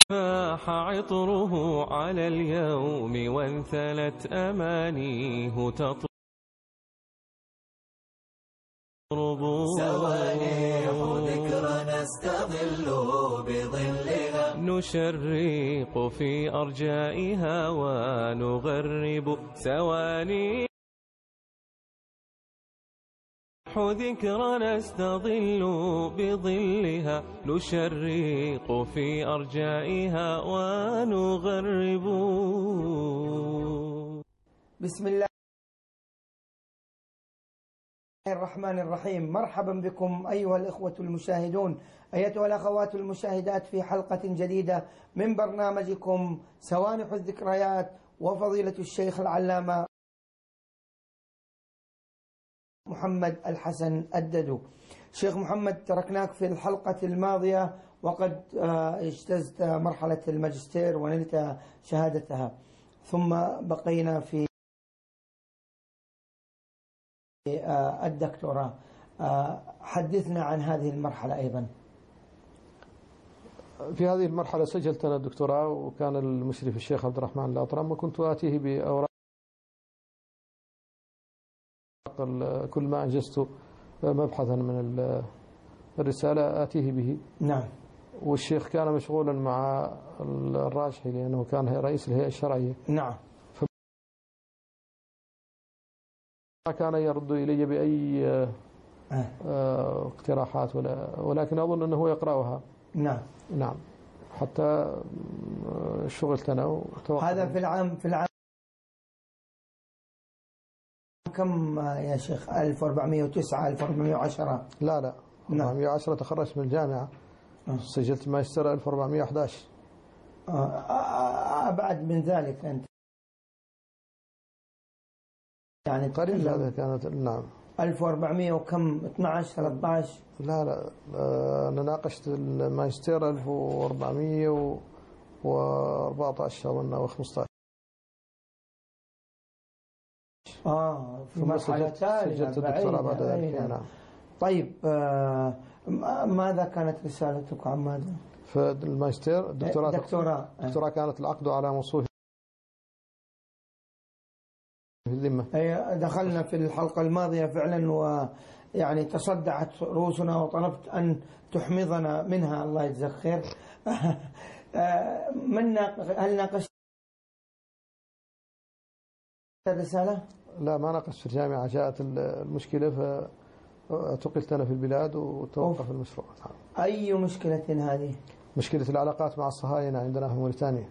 فاح عطره على اليوم وانثلت أمانيه تطرب. سوانيح ذكرى نستظل بظلها، نشرق في أرجائها ونغرب. سوانيح ذكرى نستظل بظلها، نشرق في أرجائها ونغرب. بسم الله الرحمن الرحيم. مرحبا بكم أيها الإخوة المشاهدون، أيتها الأخوات المشاهدات، في حلقة جديدة من برنامجكم سوانح الذكريات، وفضيلة الشيخ العلامة محمد الحسن الددو. شيخ محمد، تركناك في الحلقة الماضية وقد اجتزت مرحلة الماجستير ونلت شهادتها، ثم بقينا في الدكتوراه. حدثنا عن هذه المرحلة أيضا. في هذه المرحلة سجلت أنا الدكتوراه، وكان المشرف الشيخ عبد الرحمن الأطرم، وكنت آتيه بأوراق كل ما أنجزت مبحثا من الرسالة آتيه به. نعم. والشيخ كان مشغولا مع الراجحي لأنه كان رئيس الهيئة الشرعية. نعم. ما كان يرد إلي بأي اقتراحات ولكن أظن أنه يقرأها. نعم. نعم. حتى شغلتنا وتوقف. هذا في العام كم يا شيخ؟ 1409 1410؟ لا 410 تخرجت من الجامعة. سجلت ماجستير 1411. أبعد من ذلك أنت يعني قريب. هذا كانت نعم 1400 وكم، 12 13؟ لا أنا ناقشت الماجستير 1414 أظن أو 15. في مرحلة ثانية. سجلت الدكتوراه بعد ذلك. نعم. طيب، ماذا كانت رسالتك عن ماذا؟ في الماجستير الدكتوراه كانت العقد على موصوف في الذمة. دخلنا في الحلقة الماضية فعلا، ويعني تصدعت رؤوسنا وطلبت أن تحمضنا منها، الله يجزاك خير. هل ناقشت الرسالة؟ لا، ما ناقشت في الجامعة. جاءت المشكلة فاعتقلت أنا في البلاد وتوقف المشروع. أي مشكلة هذه؟ مشكلة العلاقات مع الصهاينة عندنا في موريتانيا.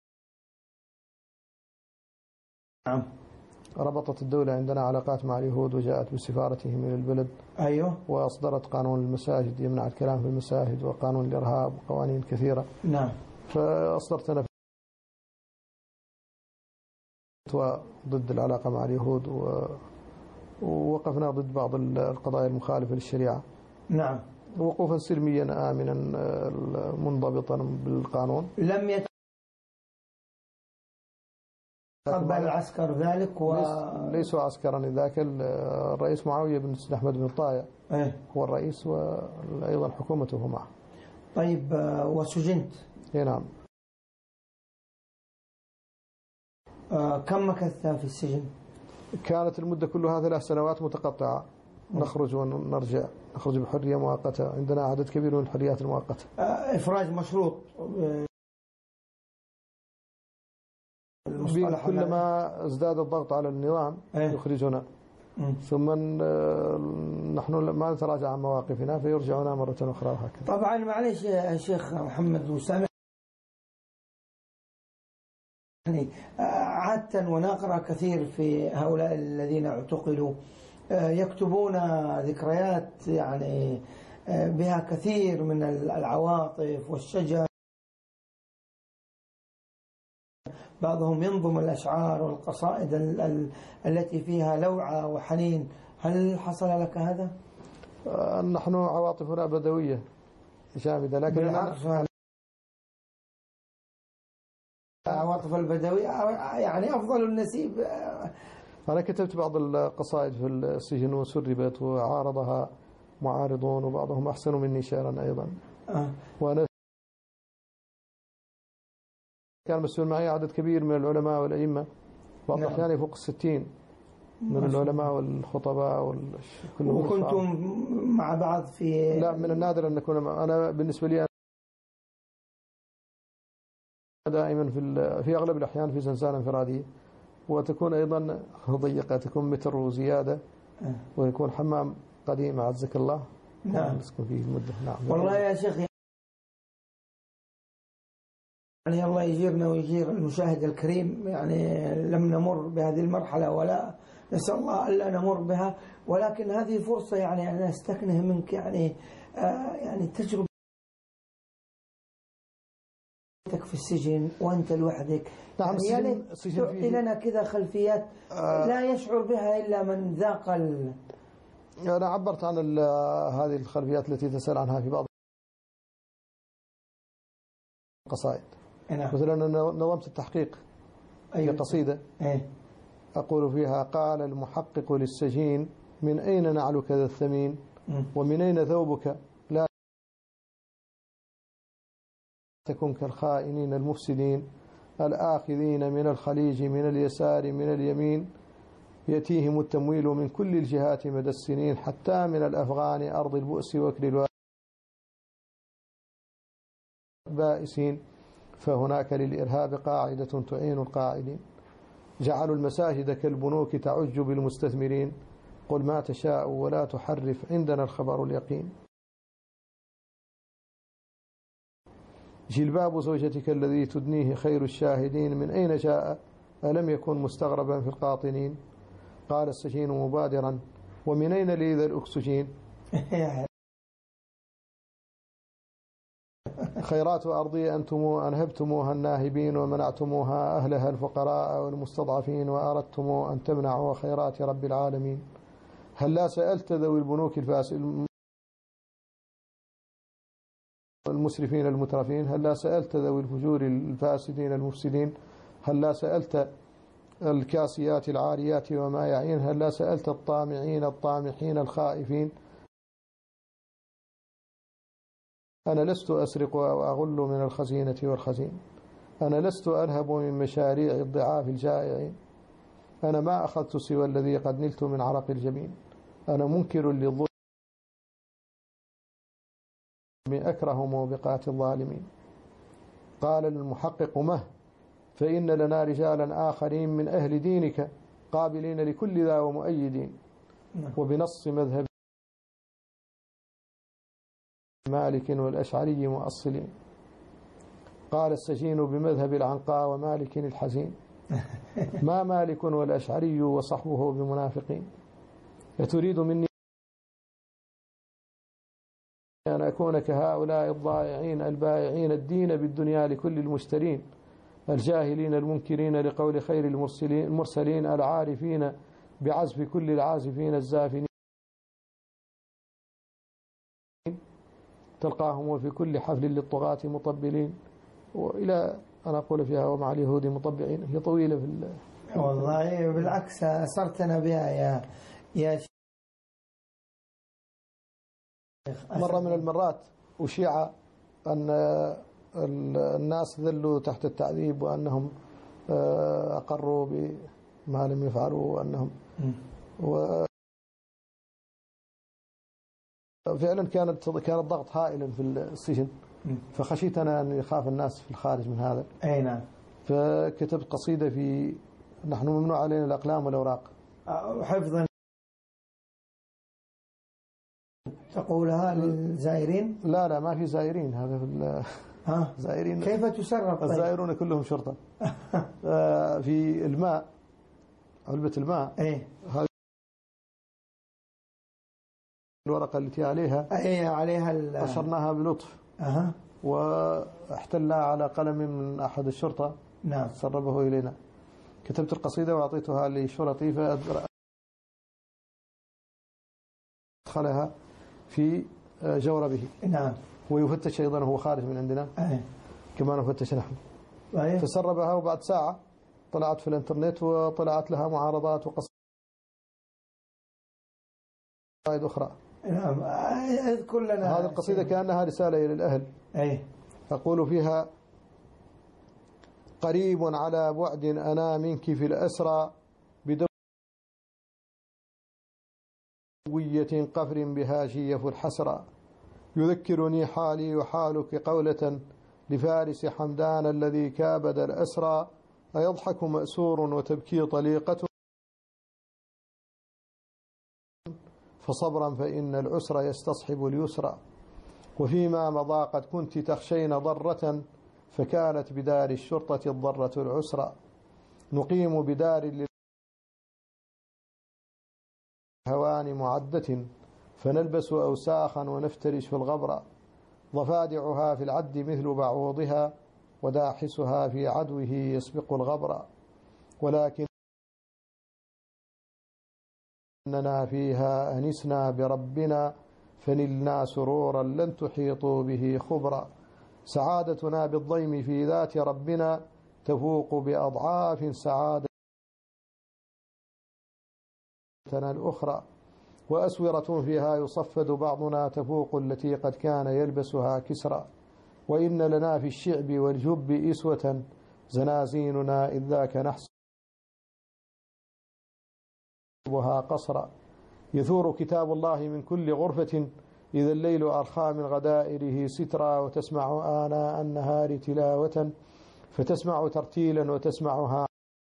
نعم. ربطت الدولة عندنا علاقات مع اليهود، وجاءت بسفارتهم إلى البلد. أيوه. وأصدرت قانون المساجد يمنع الكلام في المساجد، وقانون الإرهاب، وقوانين كثيرة. نعم. فأصدرت أنا ضد العلاقة مع اليهود، ووقفنا ضد بعض القضايا المخالفة للشريعة. نعم. وقوفا سلميا آمنا منضبطا بالقانون. لم يتقبل العسكر ذلك ليسوا عسكرا. ذاك الرئيس معاوية بن أحمد بن طايع هو الرئيس، وأيضا حكومته معه. طيب، وسجنت؟ نعم. كم مكثت في السجن؟ كانت المدة كلها 3 سنوات متقطعة. نخرج ونرجع، نخرج بحرية مؤقتة. عندنا عدد كبير من الحريات المؤقتة. إفراج مشروط. كلما ازداد الضغط على النظام يخرجنا، ثم نحن ما نتراجع عن مواقفنا فيرجعنا مرة أخرى، وهكذا. طبعا معلش يا شيخ محمد وسامع، يعني عادة ونقرأ كثير في هؤلاء الذين اعتقلوا يكتبون ذكريات يعني بها كثير من العواطف والشجن. بعضهم ينظم الأشعار والقصائد التي فيها لوعة وحنين. هل حصل لك هذا؟ نحن عواطفنا بدوية جامدة، لكن عواطف البدوية يعني أفضل النسيب. أنا كتبت بعض القصائد في السجن وسربت، وعارضها معارضون، وبعضهم أحسن مني شعرا أيضا. وأنا كان مسؤول معي عدد كبير من العلماء والأئمة، بعض الأحيان يفوق 60 من العلماء والخطباء كلهم. وكنتم مع بعض في؟ لا، من النادر أن نكون أنا بالنسبة لي دائما في أغلب الأحيان في زنزانة انفرادية، وتكون أيضا ضيقة، تكون متر وزيادة، ويكون حمام قديم عزك الله. نعم. نسكن فيه مدة. نعم. والله يا شيخ، يعني الله يجيرنا ويجير المشاهد الكريم، يعني لم نمر بهذه المرحلة ولا نسأل الله ألا نمر بها، ولكن هذه فرصة يعني أنا أستكنه منك يعني يعني تجربة في السجن وأنت لوحدك. نعم. يعني تعطي لنا كذا خلفيات لا يشعر بها إلا من ذاق أنا عبرت عن هذه الخلفيات التي تسأل عنها في بعض القصائد. مثلا أنا نظمت التحقيق في قصيدة أقول فيها: قال المحقق للسجين: من أين نعلك ذا الثمين، ومن أين ثوبك، لا تكن كالخائنين المفسدين، الآخذين من الخليج من اليسار من اليمين، يأتيهم التمويل من كل الجهات مدى السنين، حتى من الأفغان أرض البؤس وكل البائسين، فهناك للإرهاب قاعدة تعين القاعدين، جعلوا المساجد كالبنوك تعج بالمستثمرين، قل ما تشاء ولا تحرف عندنا الخبر اليقين، جلباب زوجتك الذي تدنيه خير الشاهدين، من أين جاء ألم يكن مستغربا في القاطنين، قال السجين مبادرا: ومن أين لي ذا الأكسجين، خيرات أرضي أنتم أنهبتموها الناهبين، ومنعتموها أهلها الفقراء والمستضعفين، وأردتم أن تمنعوا خيرات رب العالمين، هل لا سألت ذوي البنوك المسرفين المترفين، هل لا سألت ذوي الفجور الفاسدين المفسدين، هل لا سألت الكاسيات العاريات وما يعين، هل لا سألت الطامعين الطامحين الخائفين، أنا لست أسرق وأغل من الخزينة والخزين، أنا لست أنهب من مشاريع الضعاف الجائعين، أنا ما أخذت سوى الذي قد نلت من عرق الجبين، أنا منكر للظلم أكره موبقات الظالمين، قال للمحقق: مه، فإن لنا رجالا آخرين من أهل دينك قابلين لكل ذا ومؤيدين، وبنص مذهب مالك والأشعري مؤصلين، قال السجين: بمذهب العنقاء ومالك الحزين، ما مالك والأشعري وصحبه بمنافقين، أتريد مني أن أكون كهؤلاء الضائعين البائعين الدين بالدنيا لكل المشترين، الجاهلين المنكرين لقول خير المرسلين، العارفين بعزف كل العازفين الزافنين، تلقاهم في كل حفل للطغاة مطبلين، وإلى أن أقول فيها: ومع اليهود مطبعين. هي طويلة في والله بالعكس أسرتنا بها يا شيخ. مرة من المرات أشيع أن الناس ذلوا تحت التعذيب، وأنهم أقروا بما لم يفعلوا، وأنهم فعلا كان الضغط هائلا في السجن، فخشيت أنا أن يخاف الناس في الخارج من هذا. أي نعم. فكتبت قصيدة في نحن ممنوع علينا الأقلام والأوراق حفظا تقولها للزائرين؟ لا ما في زائرين، هذا في زائرين كيف تسرب؟ طيب. الزائرون كلهم شرطة. في الماء، علبة الماء، هذه الورقة التي عليها قشرناها بلطف، واحتلنا على قلم من أحد الشرطة، نعم، سربه إلينا. كتبت القصيدة وأعطيتها لشرطي فأدخلها في جوربه، نعم، ويفتش أيضا وهو خارج من عندنا، كما نفتش نحن. فسربها، وبعد ساعة طلعت في الانترنت، وطلعت لها معارضات وقصائد أخرى. نعم، اذكر لنا هذه القصيدة كأنها رسالة إلى الأهل. أقول فيها: قريب على بعد أنا منك في الأسرى بدوية قفر بها شيف الحسرى يذكرني حالي وحالك قولة لفارس حمدان الذي كابد الأسرى أيضحك مأسور وتبكي طليقة فصبرا فإن العسر يستصحب اليسرى وفيما مضى قد كنت تخشين ضرة فكانت بدار الشرطة الضرة العسرى نقيم بدار للهوان معدة فنلبس أوساخا ونفترش في الغبرة ضفادعها في العد مثل بعوضها وداحسها في عدوه يسبق الغبر ولكن أننا فيها أنسنا بربنا فنلنا سرورا لن تحيطوا به خبرا سعادتنا بالضيم في ذات ربنا تفوق بأضعاف سعادتنا الأخرى وأسورة فيها يصفد بعضنا تفوق التي قد كان يلبسها كسرى وإن لنا في الشعب والجب إسوة زنازيننا إذ ذاك نحسبها قصرا يثور كتاب الله من كل غرفة إذا الليل أرخى من غدائره سترا وتسمع آناء النهار تلاوة فتسمع ترتيلا وتسمعها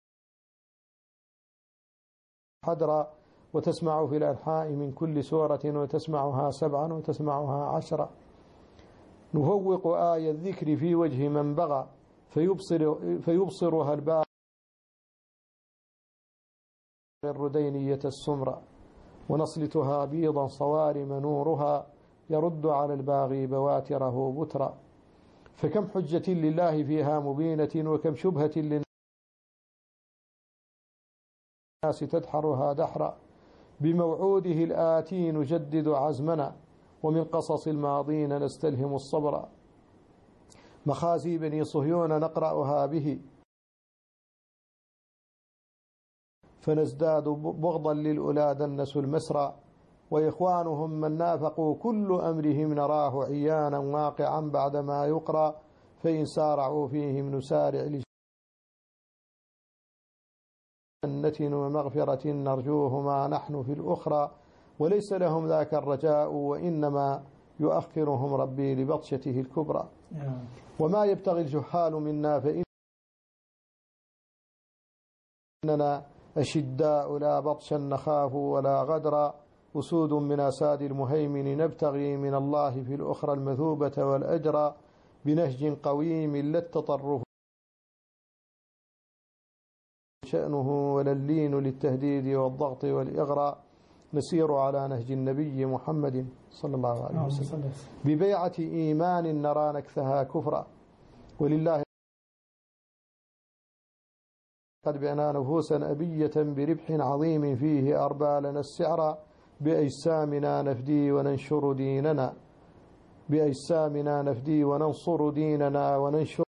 حدرا وتسمع في الأنحاء من كل سورة وتسمعها 7 وتسمعها 10 نفوق آية الذكر في وجه من بغى فيبصرها الباغي الردينية السمرة ونصلتها بيضا صوارم نورها يرد على الباغي بواتره بترا فكم حجة لله فيها مبينة وكم شبهة للناس تدحرها دحرا بموعوده الآتي نجدد عزمنا ومن قصص الماضين نستلهم الصبر مخازي بني صهيون نقرأها به فنزداد بغضا للأولى دنسوا المسرى وإخوانهم من نافقوا كل أمرهم نراه عيانا واقعا بعدما يقرأ فإن سارعوا فيهم نسارع لجنة ومغفرة نرجوهما نحن في الأخرى وليس لهم ذاك الرجاء وإنما يؤخرهم ربي لبطشته الكبرى وما يبتغي الجهال منا فإننا أشداء لا بطشا نخاف ولا غدرا أسود من أساد المهيمن نبتغي من الله في الأخرى المثوبة والأجر بنهج قويم لا التطرف شأنه ولا اللين للتهديد والضغط والإغراء نسير على نهج النبي محمد صلى الله عليه وسلم ببيعة إيمان نرى نكثها كفرا ولله قد بعنا نفوسا أبية بربح عظيم فيه أربى لنا السعر بأجسامنا نفدي وننشر ديننا بأجسامنا نفدي وننصر ديننا وننشره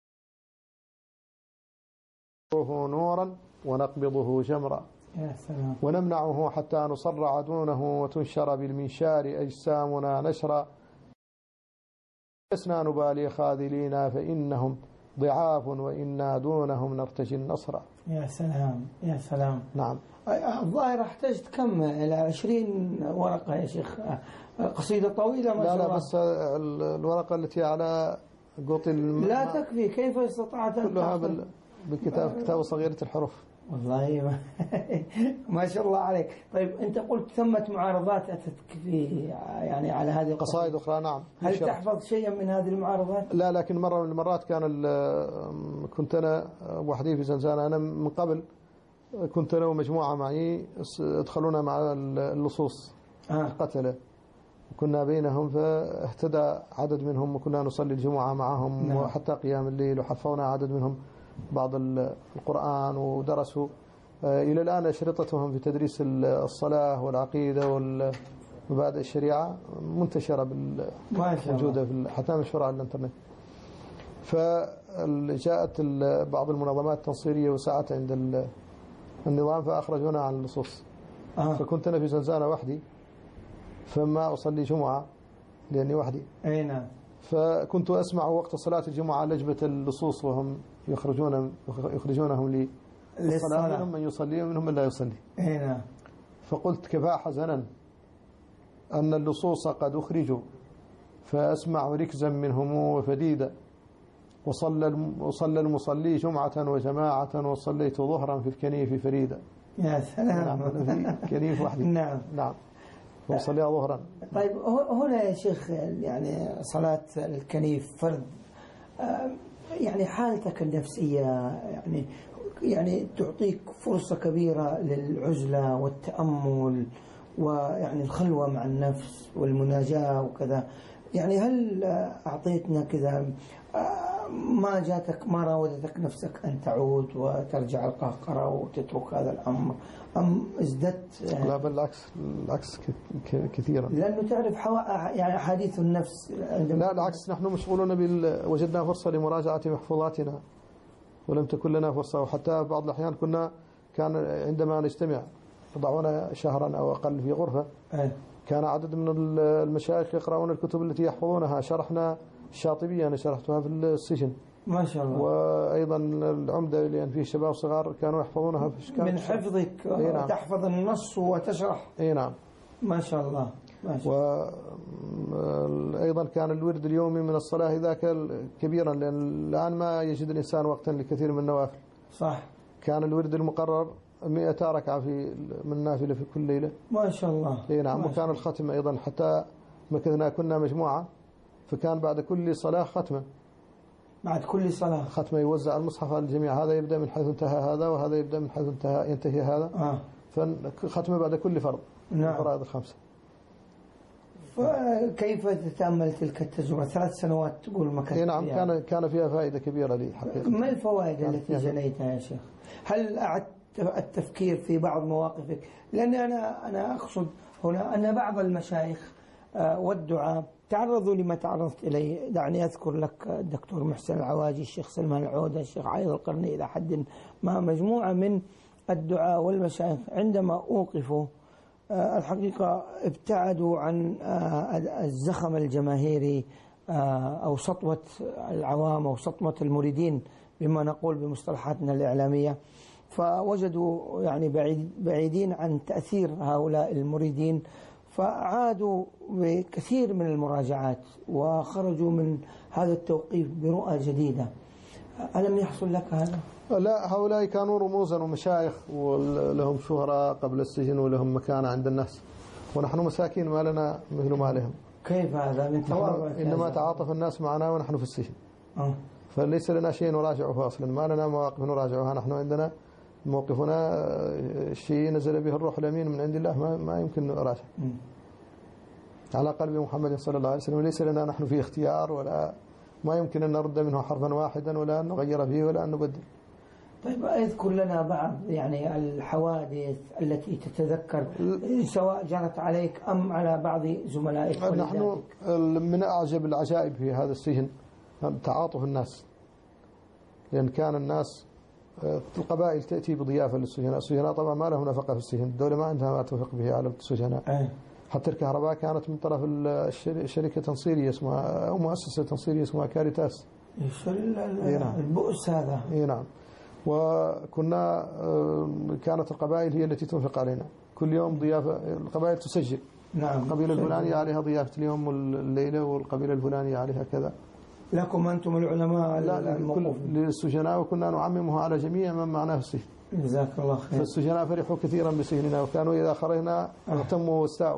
نورا ونقبضه جمرا ونمنعه حتى نصرع دونه وتنشر بالمنشار أجسامنا نشرا لسنا نبالي خاذلين فإنهم ضعاف وإنا دونهم نرتجي النصر. يا سلام يا سلام. نعم. الظاهر احتجت كم إلى 20 ورقة يا شيخ، قصيدة طويلة ما شاء الله. لا بس الورقة التي على قوط لا تكفي، كيف استطعت أن كلها بالكتاب، كتاب صغيرة الحروف. والله ما شاء الله عليك. طيب أنت قلت ثمة معارضات أتتك في يعني على هذه قصائد أخرى. نعم. هل تحفظ شيئا من هذه المعارضات؟ لا، لكن مرة من المرات كنت أنا وحدي في زنزانة، أنا من قبل كنت أنا ومجموعة معي ادخلونا مع اللصوص القتلة، كنا بينهم فاهتدى عدد منهم وكنا نصلي الجمعة معهم. نعم. وحتى قيام الليل، وحفظنا عدد منهم بعض القرآن ودرسوا. إلى الآن أشرطتهم في تدريس الصلاة والعقيدة ومبادئ الشريعة منتشرة موجودة حتى مشهورة على الانترنت. فجاءت بعض المنظمات التنصيرية وسعت عند النظام فأخرجونا عن اللصوص. فكنت أنا في زنزانة وحدي، فما أصلي جمعة لأني وحدي. أي نعم. فكنت أسمع وقت صلاة الجمعة لجبة اللصوص وهم يخرجونهم للصلاة، منهم من يصلي ومنهم من لا يصلي. نعم. فقلت كفى حزنا أن اللصوص قد أخرجوا، فأسمع ركزا منهم وفديدا، وصلى المصلي جمعة وجماعة، وصليت ظهرا في الكنيف فريدا. يا سلام. نعم، في كنيف وحدي. نعم. نعم، وصليها ظهرا. طيب هنا يا شيخ يعني صلاة الكنيف فرض، يعني حالتك النفسية يعني تعطيك فرصة كبيرة للعزلة والتأمل ويعني الخلوة مع النفس والمناجاة وكذا. يعني هل أعطيتنا كذا، ما راودتك نفسك أن تعود وترجع القهقرة وتترك هذا الأمر، أم ازددت؟ لا، بالعكس، العكس كثيرا، لأنه تعرف يعني حديث النفس. لا، العكس، نحن مشغولون وجدنا فرصة لمراجعة محفوظاتنا ولم تكن لنا فرصة. وحتى بعض الأحيان كان عندما نجتمع يضعون شهرا أو أقل في غرفة، كان عدد من المشايخ يقرؤون الكتب التي يحفظونها. شرحنا الشاطبية، أنا شرحتها في السجن ما شاء الله. وأيضا العمدة لأن فيه شباب صغار كانوا يحفظونها في من حفظك. نعم. تحفظ النص وتشرح. نعم، ما شاء الله. وأيضا كان الورد اليومي من الصلاة ذاك كبيرا، لأن الآن ما يجد الإنسان وقتا لكثير من النوافل. صح. كان الورد المقرر 100 ركعة من نافلة في كل ليلة. ما شاء الله. نعم. وكان الختم أيضا، حتى كنا مجموعة، فكان بعد كل صلاة ختمة. بعد كل صلاة ختمة، يوزع المصحف على الجميع، هذا يبدأ من حيث انتهى هذا، وهذا يبدأ من حيث ينتهي هذا. فختمة بعد كل فرض. نعم. الفرائض الخمسة. فكيف تتأمل تلك التجربة 3 سنوات تقول ما كانت؟ نعم. كان فيها فائدة كبيرة لي حقيقة. ما الفوائد التي جنيتها يا شيخ؟ هل أعدت التفكير في بعض مواقفك؟ لأن أنا أقصد هنا أن بعض المشايخ والدعاء تعرضوا لما تعرضت إليه. دعني أذكر لك الدكتور محسن العواجي، الشيخ سلمان العودة، الشيخ عايض القرني، إلى حد ما مجموعة من الدعاء والمشايخ عندما أوقفوا الحقيقة ابتعدوا عن الزخم الجماهيري أو سطوة العوام أو سطوة المريدين بما نقول بمصطلحاتنا الإعلامية، فوجدوا يعني بعيدين عن تأثير هؤلاء المريدين، فعادوا بكثير من المراجعات وخرجوا من هذا التوقيف برؤى جديدة. ألم يحصل لك هذا؟ لا، هؤلاء كانوا رموزا ومشايخ ولهم شهرة قبل السجن ولهم مكانة عند الناس، ونحن مساكين ما لنا مثل ما لهم. كيف هذا من تواضع؟ إنما تعاطف الناس معنا ونحن في السجن. فليس لنا شيء نراجعه أصلا، ما لنا مواقف نراجعها. نحن عندنا موقفنا شيء نزل به الروح الأمين من عند الله، ما يمكن نراجع على قلب محمد صلى الله عليه وسلم. ليس لنا نحن في اختيار، ولا ما يمكن أن نرد منه حرفا واحدا، ولا أن نغير فيه، ولا أن نبدل. طيب اذكر لنا بعض يعني الحوادث التي تتذكر، سواء جرت عليك أم على بعض زملائك. نحن من أعجب العجائب في هذا السجن تعاطف الناس، لأن كان الناس القبائل تأتي بضيافة للسجناء. السجناء طبعا ما لهم نفقة في السجن، الدولة ما عندها ما توفق به على السجناء. حتى الكهرباء كانت من طرف شركة تنصيرية اسمها، أو مؤسسة تنصيرية اسمها كاريتاس. البؤس هذا. نعم. وكنا كانت القبائل هي التي تنفق علينا كل يوم ضيافة. القبائل تسجل. نعم. القبيلة الفلانية عليها ضيافة اليوم والليلة، والقبيلة الفلانية عليها كذا. لكم أنتم العلماء للسجناء، وكنا نعممها على جميع من معنا في السجن. جزاك الله خير. فالسجناء فرحوا كثيرا بسجننا، وكانوا إذا خرجنا اهتموا واستاءوا.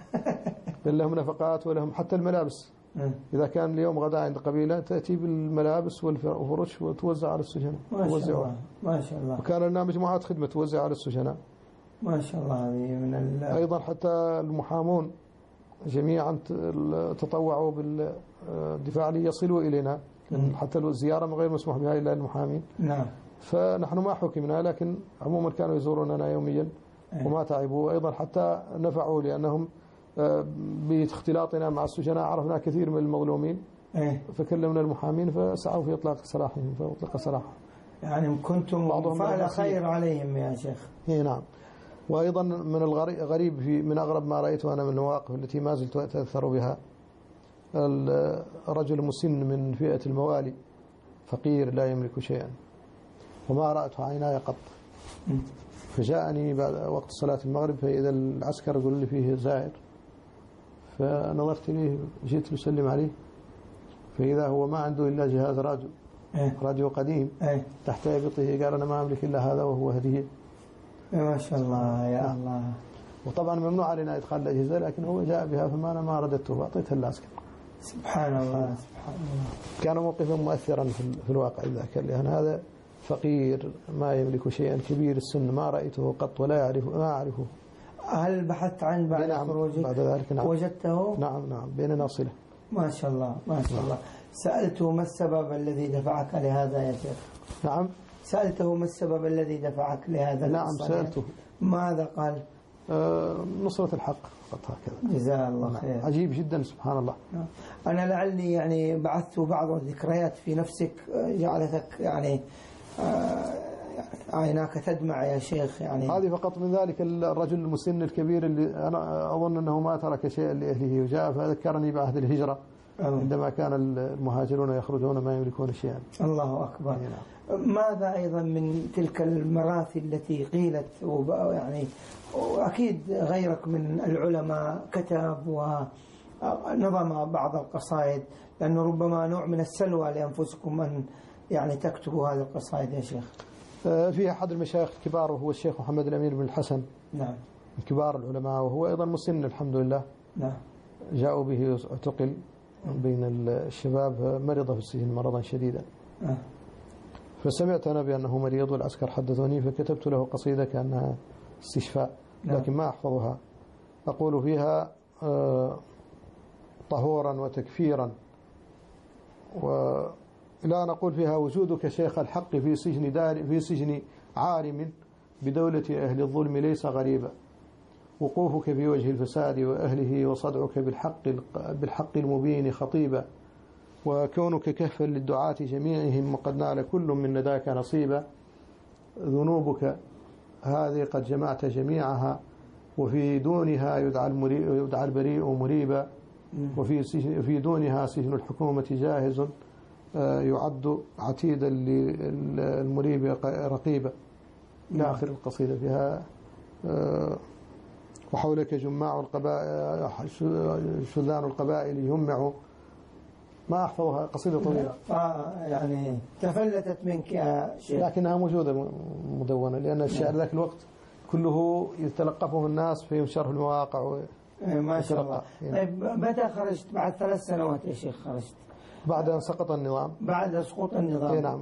لهم نفقات ولهم حتى الملابس. إذا كان اليوم غدا عند قبيلة تأتي بالملابس والفرش وتوزع على السجناء. ما شاء الله. وكان لنا مجموعات خدمة توزع على السجناء. ما شاء الله. هذه من أيضا حتى المحامون جميعا تطوعوا بالدفاع ليصلوا إلينا، حتى الزيارة غير مسموح بها إلا المحامين. نعم. فنحن ما حكمنا، لكن عموما كانوا يزوروننا يوميا وما تعبوا. أيضا حتى نفعوا، لأنهم باختلاطنا مع السجناء عرفنا كثير من المظلومين، فكلمنا المحامين فسعوا في إطلاق سراحهم، فأطلق سراحهم. يعني كنتم فعل خير عليهم يا شيخ. نعم. وأيضا من الغريب من أغرب ما رأيته أنا من المواقف التي ما زلت أتأثر بها، رجل مسن من فئة الموالي فقير لا يملك شيئا وما رأته عيناي قط، فجاءني بعد وقت صلاة المغرب فإذا العسكر يقول لي فيه زائر، فنظرت إليه جئت أسلم عليه فإذا هو ما عنده إلا جهاز راديو قديم تحت إبطه، قال أنا ما أملك إلا هذا وهو هدية. ما شاء الله يا الله. وطبعا ممنوع علينا إدخال الأجهزة لكن هو جاء بها فما أنا ما رددته وأعطيتها العسكر. سبحان الله سبحان الله. كان موقفا مؤثرا في الواقع ذاك، لأن هذا فقير ما يملك شيئا كبير السن ما رأيته قط ولا ما أعرفه. هل بحثت عنه بعد خروجك؟ بعد ذلك نعم. وجدته؟ نعم بيننا صلة. ما شاء الله ما شاء الله. سألته ما السبب الذي دفعك لهذا يا شيخ؟ نعم. سألته ما السبب الذي دفعك لهذا؟ نعم سألته. ماذا قال؟ نصرة الحق فقط هكذا. جزاه الله خير. عجيب جدا سبحان الله. أنا لعلي يعني بعثت بعض الذكريات في نفسك جعلتك يعني عيناك تدمع يا شيخ يعني. هذه فقط من ذلك الرجل المسن الكبير اللي أنا أظن أنه ما ترك شيئا لأهله وجاء، فذكرني بعهد الهجرة عندما كان المهاجرون يخرجون ما يملكون شيئا. الله أكبر. ماذا أيضا من تلك المراثي التي قيلت يعني أكيد غيرك من العلماء كتب ونظم بعض القصائد، لأنه ربما نوع من السلوى لأنفسكم أن يعني تكتبوا هذه القصائد يا شيخ. في أحد المشايخ الكبار وهو الشيخ محمد الأمير بن الحسن. نعم. من كبار العلماء وهو أيضا مسن الحمد لله. نعم. جاءوا به اعتقل بين الشباب، مرض في السجن مرضا شديدا. فسمعت أنا بأنه مريض والعسكر حدثوني فكتبت له قصيدة كأنها استشفاء لكن ما أحفظها. أقول فيها طهورا وتكفيرا ولا نقول فيها وجودك شيخ الحق في سجن عارم بدولة أهل الظلم ليس غريبا، وقوفك في وجه الفساد وأهله وصدعك بالحق المبين خطيبا، وكونك كهفا للدعاة جميعهم وقد نال كل من نداك نصيبا، ذنوبك هذه قد جمعت جميعها وفي دونها يدعى البريء مريبا، وفي دونها سجن الحكومة جاهز يعد عتيدا للمريب رقيبا إلى آخر القصيدة. فيها وحولك جماع القبائل شذان القبائل يمع، ما أحفظها قصيدة طويلة يعني تفلتت منك يا شيخ، لكنها موجودة مدونة لأن الشعر ذاك الوقت كله يتلقفه الناس فينشر في المواقع ما شاء الله. طيب متى خرجت؟ بعد 3 سنوات يا شيخ خرجت؟ بعد أن سقط النظام. بعد سقوط النظام. نعم.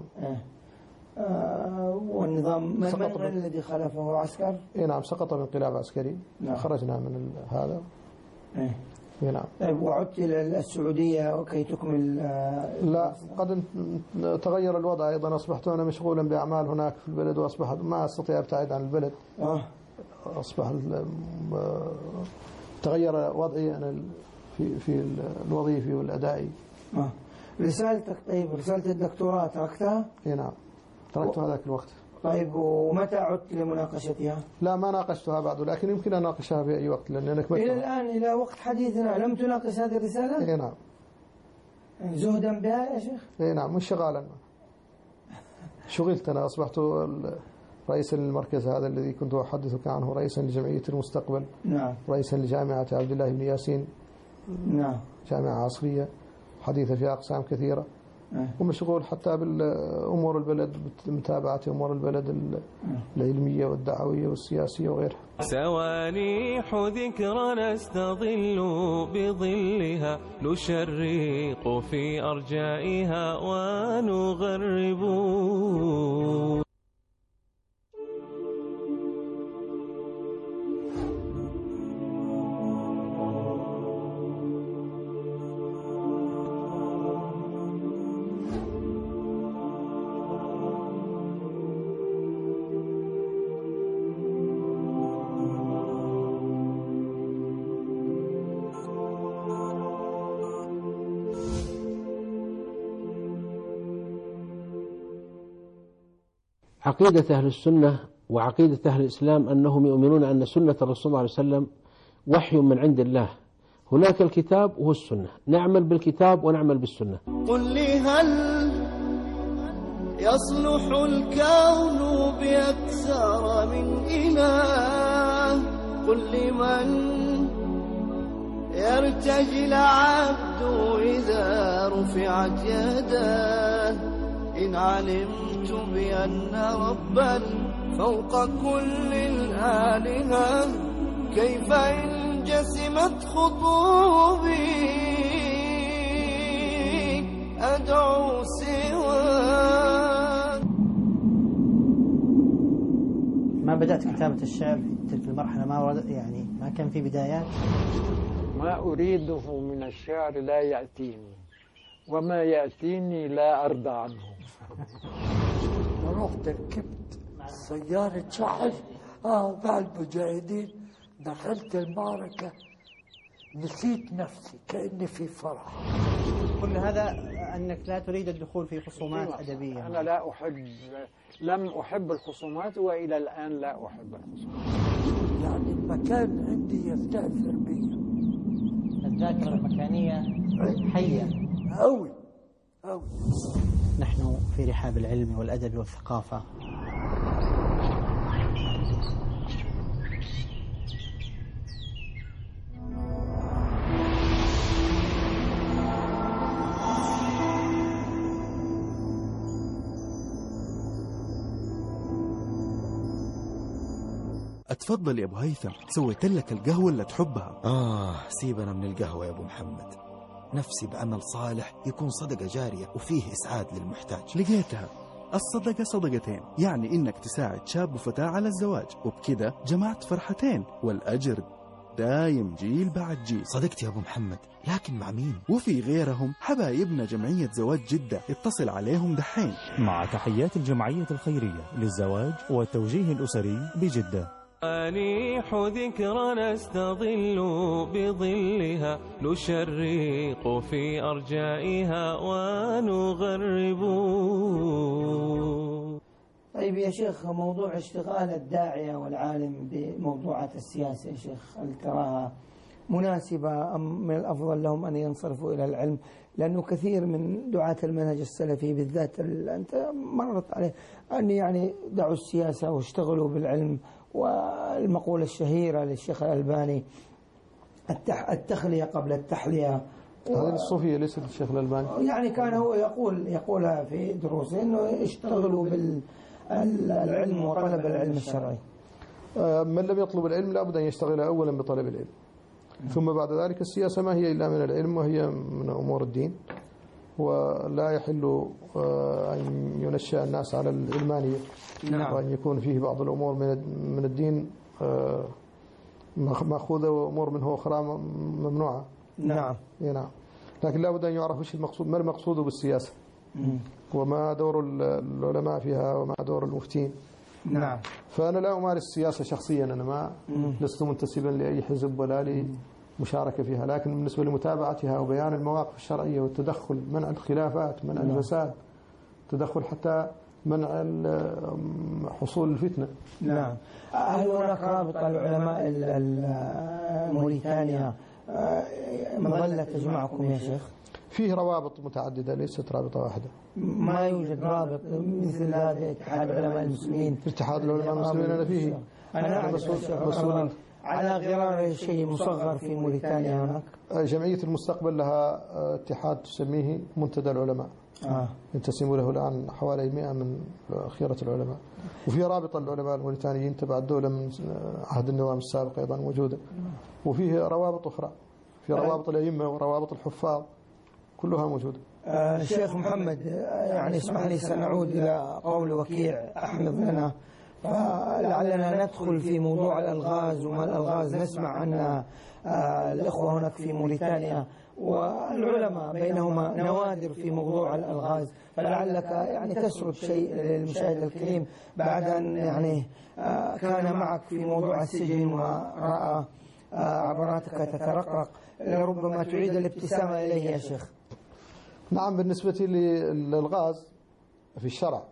والنظام من الذي خلفه؟ عسكر؟ نعم سقط انقلاب عسكري. نعم. خرجنا من هذا. نعم. طيب وعدت إلى السعودية وكي تكمل؟ لا قد تغير الوضع أيضا، أصبحت أنا مشغولا بأعمال هناك في البلد وأصبحت ما أستطيع أبتعد عن البلد. أصبح تغير وضعي أنا في الوظيفي والأدائي. رسالتك طيب رسالة الدكتوراه تركتها؟ نعم تركتها ذاك الوقت. طيب ومتى عدت لمناقشتها؟ لا ما ناقشتها بعد، لكن يمكن أن أناقشها في أي وقت لأن إلى الآن إلى وقت حديثنا لم تناقش هذه الرسالة؟ نعم. زهدا بها يا شيخ؟ نعم مش شغالا، شغلت أنا أصبحت رئيسا للمركز هذا الذي كنت أحدثك عنه، رئيسا لجمعية المستقبل. نعم. رئيسا لجامعة عبد الله بن ياسين. نعم. جامعة عصرية حديثة في أقسام كثيرة. ومشغول حتى بالأمور البلد، بمتابعة أمور البلد العلمية والدعوية والسياسية وغيرها. سوانيح ذكرى نستظل بظلها، نشرق في أرجائها ونغرب. عقيدة أهل السنة وعقيدة أهل الإسلام أنهم يؤمنون أن سنة الرسول صلى الله عليه وسلم وحي من عند الله، هناك الكتاب والسنة، نعمل بالكتاب ونعمل بالسنة. قل لي هل يصلح الكون بأكثر من إله؟ قل لي من يرتجي العبد إذا رفعت يداه؟ إن علمت بأن ربا فوق كل الآلهة، كيف إن جسمت خطوبي أدعو سواه؟ ما بدأت كتابة الشعر في تلك المرحلة؟ ما كان في بدايات؟ ما أريده من الشعر لا يأتيني، وما يأتيني لا أرضى عنه. ورحت ركبت سيارة شحن مع المجاهدين، دخلت المعركة نسيت نفسي كأني في فرح. كل هذا أنك لا تريد الدخول في خصومات أدبية. أنا لم أحب الخصومات، وإلى الآن لا أحب الخصومات. يعني المكان عندي يستأثر بي. الذاكرة المكانية حية أوي. نحن في رحاب العلم والأدب والثقافة. اتفضل يا ابو هيثم، سويت لك القهوة اللي تحبها. سيبنا من القهوة يا ابو محمد، نفسي بعمل صالح يكون صدقة جارية وفيه إسعاد للمحتاج. لقيتها، الصدقة صدقتين، يعني إنك تساعد شاب وفتاة على الزواج، وبكده جمعت فرحتين، والأجر دايم جيل بعد جيل. صدقت يا أبو محمد، لكن مع مين؟ وفي غيرهم حبايبنا جمعية زواج جدة، اتصل عليهم دحين. مع تحيات الجمعية الخيرية للزواج والتوجيه الأسري بجدة. أنيح ذكرى نستظل بظلها، نشرق في أرجائها ونغرب. طيب يا شيخ، موضوع اشتغال الداعية والعالم بموضوعات السياسة يا شيخ، هل تراها مناسبة أم من الأفضل لهم أن ينصرفوا إلى العلم؟ لأنه كثير من دعاة المنهج السلفي بالذات أنت مرت عليه أن يعني دعوا السياسة واشتغلوا بالعلم. والمقولة الشهيرة للشيخ الألباني التخلية قبل التحلية. هذه الصوفية ليست الشيخ الألباني، يعني كان هو يقولها في دروسه أنه اشتغلوا بالعلم وطلب العلم الشرعي. من لم يطلب العلم لابد أن يشتغل أولا بطلب العلم، ثم بعد ذلك السياسة ما هي إلا من العلم، وهي من أمور الدين، ولا يحل أن ينشأ الناس على العلمانية. نعم. وأن يكون فيه بعض الأمور من الدين مأخوذة، وأمور منه أخرى ممنوعة. نعم. نعم. لكن لا بد أن يعرف إيش المقصود، ما المقصود بالسياسة، وما دور العلماء فيها، وما دور المفتين. نعم. فأنا لا أمارس السياسة شخصيا، أنا ما لست منتسبا لأي حزب ولا لي مشاركة فيها، لكن بالنسبة لمتابعتها وبيان المواقف الشرعية والتدخل، منع الخلافات، منع الفساد، تدخل حتى منع حصول الفتنة. نعم. هل هناك رابطة العلماء موريتانيا مظلة تجمعكم يا شيخ؟ فيه روابط متعددة، ليست رابطة واحدة. ما يوجد رابط مثل هذا اتحاد علماء المسلمين؟ اتحاد العلماء المسلمين أنا فيه، أنا مسؤول على غرار شيء مصغر في موريتانيا هناك. جمعية المستقبل لها اتحاد تسميه منتدى العلماء، ينتسم له الآن حوالي 100 من خيرة العلماء. وفي رابطة العلماء الموريتانيين تبع الدولة من عهد النظام السابق أيضا موجودة. وفيه روابط أخرى، في روابط الأئمة وروابط الحفاظ، كلها موجودة. شيخ محمد، يعني اسمح لي سنعود إلى قول وكيع أحمد لنا، فلعلنا ندخل في موضوع الألغاز وما الألغاز. نسمع أن الإخوة هناك في موريتانيا والعلماء بينهما نوادر في موضوع الألغاز، فلعلك يعني تسرد شيء للمشاهد الكريم بعد أن يعني كان معك في موضوع السجن ورأى عبراتك تترقرق، لربما تعيد الابتسامة إليه يا شيخ. نعم، بالنسبة للغاز في الشرع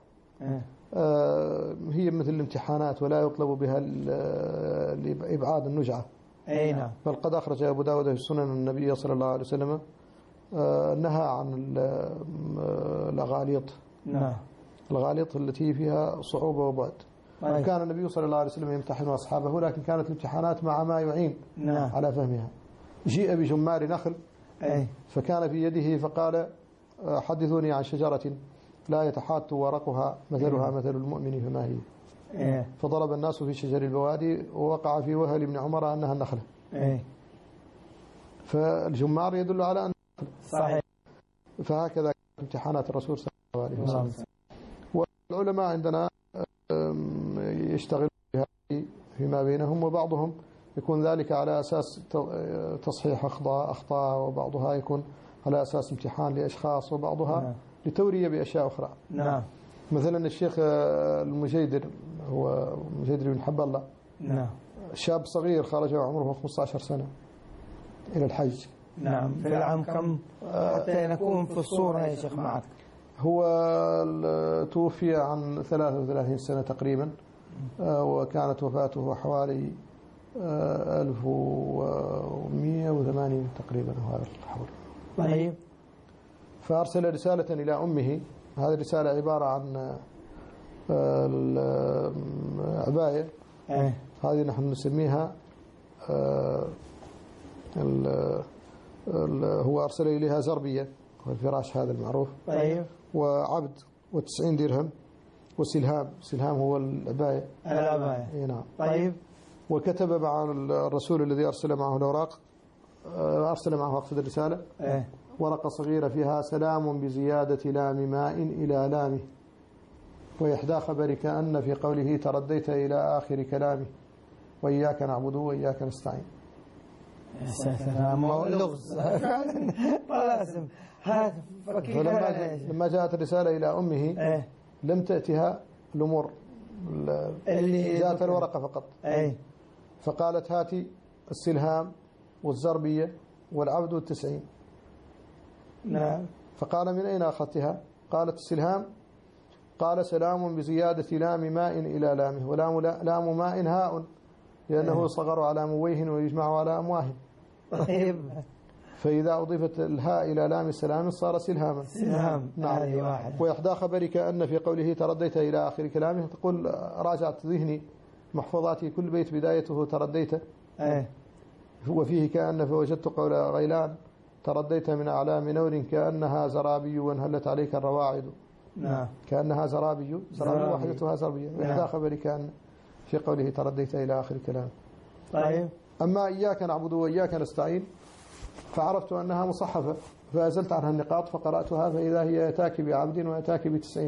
هي مثل الامتحانات، ولا يطلب بها لإبعاد النجعة أي نعم. بل قد أخرج أبو داود في السنن النبي صلى الله عليه وسلم نهى عن الأغاليط. نعم. الغاليط التي فيها صعوبة وبعد. كان النبي صلى الله عليه وسلم يمتحن أصحابه، لكن كانت الامتحانات مع ما يعين على فهمها. جيء بجمار نخل فكان في يده فقال حدثوني عن شجرة لا يتحات ورقها مثلها مثل المؤمن فما هي. فضرب الناس في شجر البوادي ووقع في وهل ابن عمر أنها النخلة. فالجمار يدل على أن صحيح. فهكذا امتحانات الرسول صلى الله عليه وسلم. والعلماء عندنا يشتغل فيما بينهم، وبعضهم يكون ذلك على أساس تصحيح أخطاء، وبعضها يكون على أساس امتحان لأشخاص، وبعضها لتورية بأشياء أخرى. نعم. مثلا الشيخ المجيدر، هو مجيدر بن حب الله، شاب صغير خرج وعمره 15 سنة إلى الحج. نعم. في العام كم حتى نكون في الصورة يا شيخ معك؟ هو توفي عن 33 سنة تقريبا، وكانت وفاته حوالي 1180 تقريبا هذا الحول. طيب. فأرسل رسالة إلى أمه. هذه الرسالة عبارة عن العباية، هذه نحن نسميها هو أرسل إليها زربية، والفراش هذا المعروف. طيب. وعبد و90 درهم وسلهام. سلهام هو العباية. العباية. نعم. طيب. وكتب مع الرسول الذي أرسل معه الأوراق، أرسل معه أقصد الرسالة، ورقة صغيرة فيها سلام بزيادة لام ماء إلى لامه، وإحدى خبرك أن في قوله ترديت إلى آخر كلامه، وإياك نعبد وإياك نستعين. لغز فعلا طلاسم. لما جاءت الرسالة إلى أمه لم تأتها الأمور، جاءت الورقة فقط. فقالت هاتي السلهام والزربية والعبد و90. نعم. فقال من أين أخذتها؟ قالت السلهام. قال سلام بزيادة لام ماء إلى لامه، ولام ماء هاء لأنه صغر على مويه ويجمع على أمواه. طيب. فإذا أضيفت الهاء إلى لام السلام صار سلهاما. سلهام. نعم. وإحدى خبرك أن في قوله ترديت إلى آخر كلامه، تقول راجعت ذهني محفظاتي كل بيت بدايته ترديت، وفيه كأن فوجدت قول غيلان ترديت من أعلام نور كأنها زرابي وانهلت عليك الرواعد. نعم. كأنها زرابي وحدتها زربية. وإحدى خبرك أن في قوله ترديت إلى آخر كلامه. طيب. أما إياك نعبد وإياك نستعين فعرفت أنها مصحفة، فأزلت عنها النقاط فقرأتها، فإذا هي أتاك بعبد وأتاك ب90.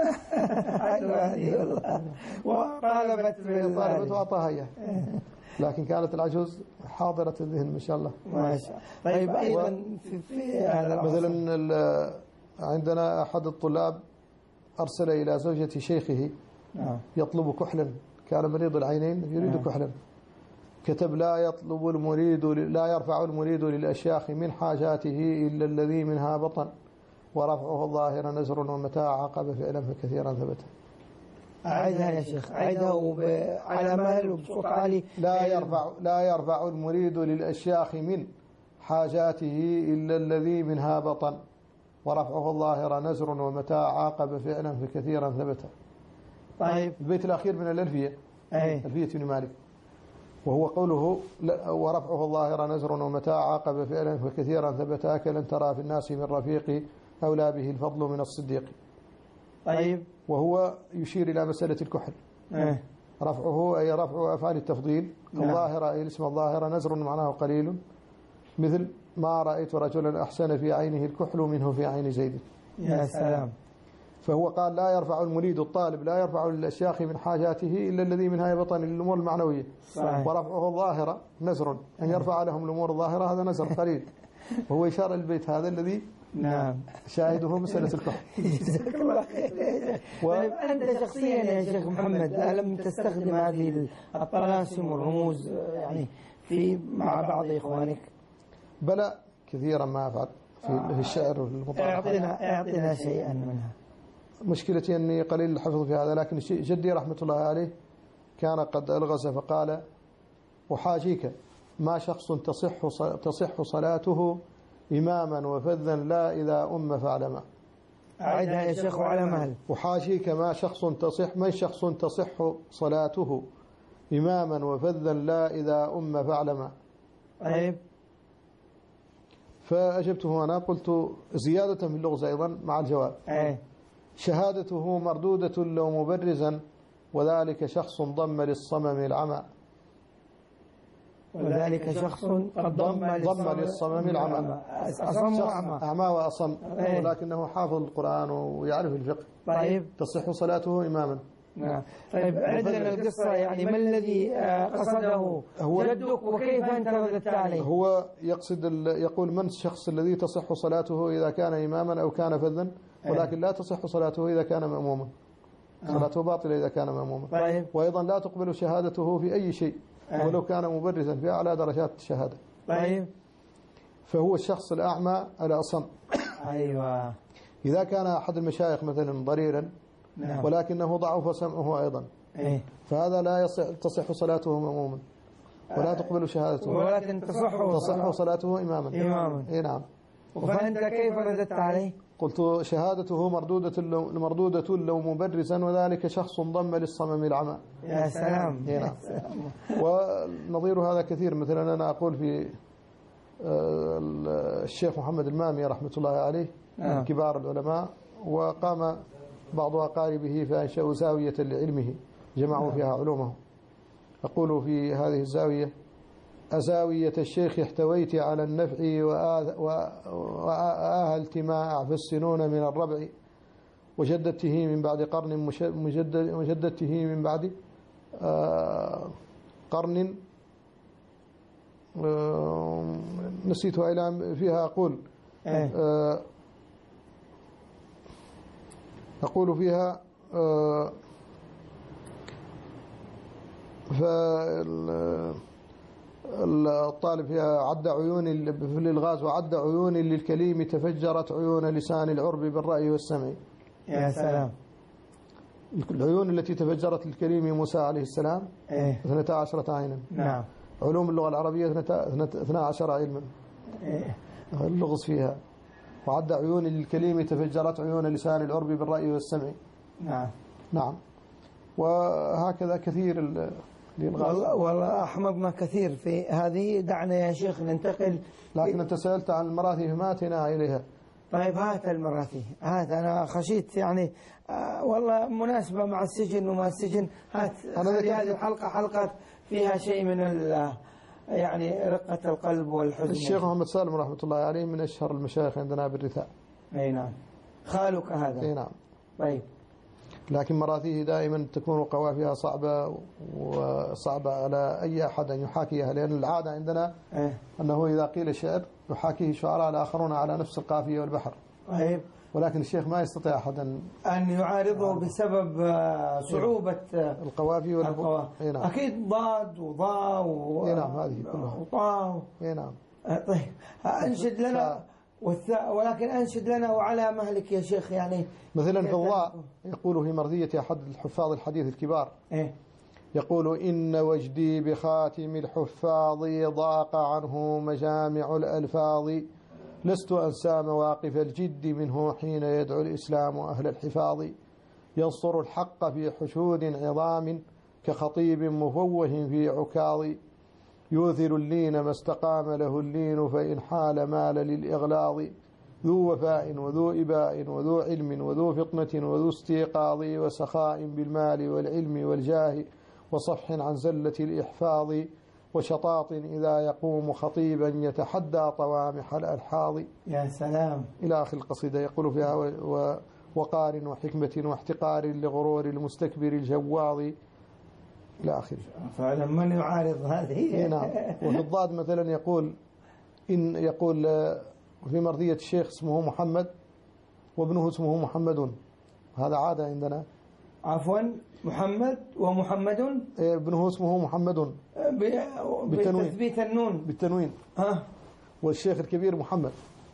وطالبت وأعطاها إياه. لكن كانت العجوز حاضرة الذهن ما شاء الله. ما شاء الله. طيب أيضا في هذا مثلا عندنا أحد الطلاب أرسل إلى زوجة شيخه يطلب كحلا، كان مريض العينين يريد كحلا، كتب لا يرفع المريد للأشياخ من حاجاته إلا الذي منها بطن، ورفعه الظاهر نزر ومتاع عقب فعلا فكثيرا ثبت. أعيدها يا شيخ، أعيدها على مهل وبصوت عالي. لا يرفع المريد للأشياخ من حاجاته إلا الذي منها بطن، ورفعه الظاهر نزر ومتاع عاقب فعلا فكثيرا ثبت. طيب. البيت الأخير من الألفية، ألفية بن مالك، وهو قوله ورفعه الظاهر نزر ومتاع عاقب فعلا فكثيرا ثبت، لن ترى في الناس من رفيق أولى به الفضل من الصديق. طيب. وهو يشير إلى مسألة الكحل. رفعه أي رفع أفعال التفضيل. الظاهر أي الاسم الظاهر، نزر معناه قليل، مثل ما رأيت رجلا أحسن في عينه الكحل منه في عين زيد. يا سلام. فهو قال لا يرفع المريد الطالب لا يرفع للأشياخ من حاجاته إلا الذي منها بطن الأمور المعنوية. صحيح. ورفعه الظاهرة نزر، أن يرفع لهم الأمور الظاهرة هذا نزر قليل. وهو إشارة البيت هذا الذي شاهده مسألة الكحل. جزاك الله خير. طيب أنت شخصيا يا شيخ محمد ألم تستخدم هذه الطلاسم والرموز يعني مع بعض إخوانك؟ بلى كثيرا ما أفعل في الشعر والمطالعة. اعطنا شيئا منها. مشكلتي أني قليل الحفظ في هذا، لكن جدي رحمة الله عليه كان قد ألغز فقال أحاجيك ما شخص تصح صلاته إماما وفذا لا إذا أم فاعلما. أعيدها يا شيخ وعلى مهل. وحاشيك ما شخص من شخص تصح صلاته إماما وفذا لا إذا أم فاعلما. طيب. فأجبته أنا قلت زيادة في اللغز أيضا مع الجواب. شهادته مردودة لو مبرزا وذلك شخص ضم للصمم العمى. وذلك شخص قد ضم للصمم العمى. أصم وأعمى. أعمى وأصم ولكنه حافظ القرآن ويعرف الفقه. طيب. تصح صلاته إماما. نعم. طيب عندنا القصة يعني ما الذي قصده جدك وكيف أنت رددت عليه؟ هو يقصد يقول من الشخص الذي تصح صلاته إذا كان إماما أو كان فذا ولكن لا تصح صلاته إذا كان مأموما. صلاته باطلة إذا كان مأموما. طيب. وأيضا لا تقبل شهادته في أي شيء ولو كان مبرزا في أعلى درجات الشهادة. طيب. فهو الشخص الأعمى الأصم. أيوة. إذا كان أحد المشايخ مثلا ضريرا نعم. ولكنه ضعف سمعه أيضا فهذا لا تصح صلاته مأموما ولا تقبل شهادته ولكن تصح صلاته إماما. نعم. فأنت كيف رددت عليه؟ قلت شهادته مردودة لو مبرزا وذلك شخص ضم للصمم العمى. يا سلام. نعم. ونظير هذا كثير. مثلا أنا أقول في الشيخ محمد المامي رحمة الله عليه من كبار العلماء وقام بعض أقاربه فأنشأوا زاوية لعلمه جمعوا فيها علومه. أقول في هذه الزاوية أزاوية الشيخ احتويت على النفع وآهلت ما أعفى السنون من الربع وجدته من بعد قرن وجدته من بعد قرن نسيتها إلى فيها أقول فيها الطالب فيها عد عيون في الإلغاز وعد عيون للكليم تفجرت عيون لسان العرب بالرأي والسمع. يا سلام. العيون التي تفجرت للكليم موسى عليه السلام 12 عينا. نعم. علوم اللغة العربية 12 علما. اللغز فيها وعد عيون للكليم تفجرت عيون لسان العرب بالرأي والسمع. نعم. وهكذا كثير والله أحمدنا كثير في هذه. دعنا يا شيخ ننتقل. لكن أنت سألت عن المراثي فما أتينا إليها. طيب هات المراثي. هات. أنا خشيت يعني والله مناسبة مع السجن وما السجن. هات. هذه الحلقة حلقة فيها شيء من يعني رقة القلب والحزن. الشيخ محمد سالم رحمة الله عليه من أشهر المشايخ عندنا بالرثاء. أي نعم. خالك هذا. أي نعم. طيب. لكن مراثيه دائما تكون قوافيها صعبة وصعبة على أي أحد أن يحاكيها لأن العادة عندنا أنه إذا قيل شعر يحاكيه شعراء الآخرون على نفس القافية والبحر. طيب. ولكن الشيخ ما يستطيع أحد أن يعارضه بسبب صعوبة القوافي والقوافي. نعم. أكيد ضاد وضاء نعم هذه كلها وطاء. نعم. طيب أنشد لنا ولكن أنشد لنا وعلى مهلك يا شيخ يعني. مثلا في الضاء يقول في مرضية أحد الحفاظ الحديث الكبار يقول إن وجدي بخاتم الحفاظ ضاق عنه مجامع الألفاظ لست أنسى مواقف الجد منه حين يدعو الإسلام أهل الحفاظ ينصر الحق في حشود عظام كخطيب مفوه في عكاظ يوثر اللين ما استقام له اللين فإن حال مال للإغلاظ ذو وفاء وذو إباء وذو علم وذو فطنة وذو استيقاظ وسخاء بالمال والعلم والجاه وصفح عن زلة الإحفاظ وشطاط إذا يقوم خطيبا يتحدى طوامح الألحاظ. يا سلام. إلى آخر القصيدة يقول فيها وقار وحكمة واحتقار لغرور المستكبر الجواظ إلى آخره. فعلا من يعارض هذه. نعم. وفي الضاد مثلا يقول في مرضية الشيخ اسمه محمد وابنه اسمه محمد. هذا عادة عندنا. عفوا محمد ومحمد. ابنه اسمه محمد بتثبيت النون بالتنوين. والشيخ الكبير محمد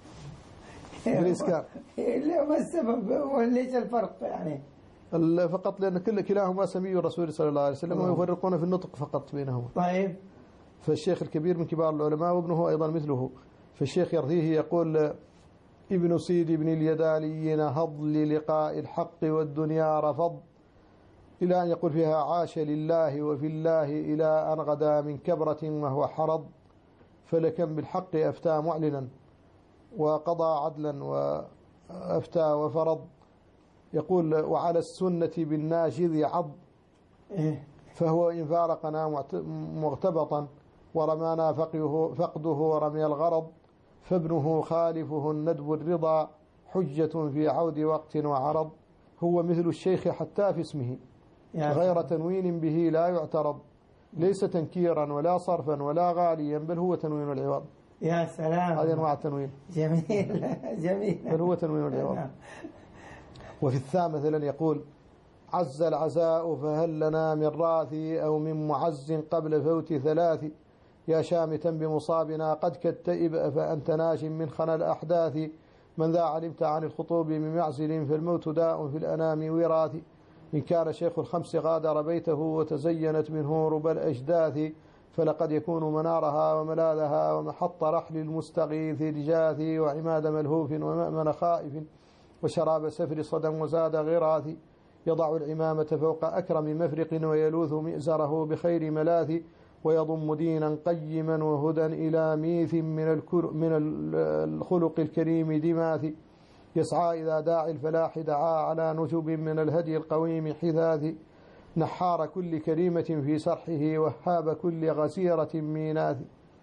بالإسكان. ما السبب وليس الفرق يعني؟ فقط لأن كلاهما سمي الرسول صلى الله عليه وسلم ويفرقون في النطق فقط بينهما. طيب. فالشيخ الكبير من كبار العلماء وابنه أيضا مثله. فالشيخ يرثيه يقول: ابن سيد ابن اليدالي نهض للقاء الحق والدنيا رفض، إلى أن يقول فيها: عاش لله وفي الله إلى أن غدا من كبرة وهو حرض، فلكم بالحق أفتى معلنا وقضى عدلا وأفتى وفرض. يقول: وعلى السنة بالناجذ عض، فهو إن فارقنا مغتبطا ورمانا فقده ورمي الغرض، فابنه خالفه الندب الرضا حجة في عود وقت وعرض. هو مثل الشيخ حتى في اسمه غير تنوين به لا يعترض، ليس تنكيرا ولا صرفا ولا غاليا، بل هو تنوين العوض. يا سلام، هذه أنواع التنوين. جميل جميل. بل هو تنوين العوض. وفي الثاء مثلا يقول: عز العزاء فهل لنا من راثي أو من معز قبل فوت ثلاث، يا شامتا بمصابنا قد كالتئب فأنت ناج من خنا الأحداث، من ذا علمت عن الخطوب من معزل فالموت داء في الأنام وراث، إن كان شيخ الخمس غادر بيته وتزينت منه ربى الأجداث، فلقد يكون منارها وملاذها ومحط رحل المستغيث لجاثي، وعماد ملهوف ومأمن خائف وشراب سفر صدى وزاد غراث، يضع العمامة فوق أكرم مفرق ويلوث مئزره بخير ملاث، ويضم دينا قيما وهدى إلى ميث من الخلق الكريم دماث، يسعى إذا داعي الفلاح دعا على نجب من الهدي القويم حثاث، نحار كل كريمة في سرحه وهاب كل غزيرة ميناث.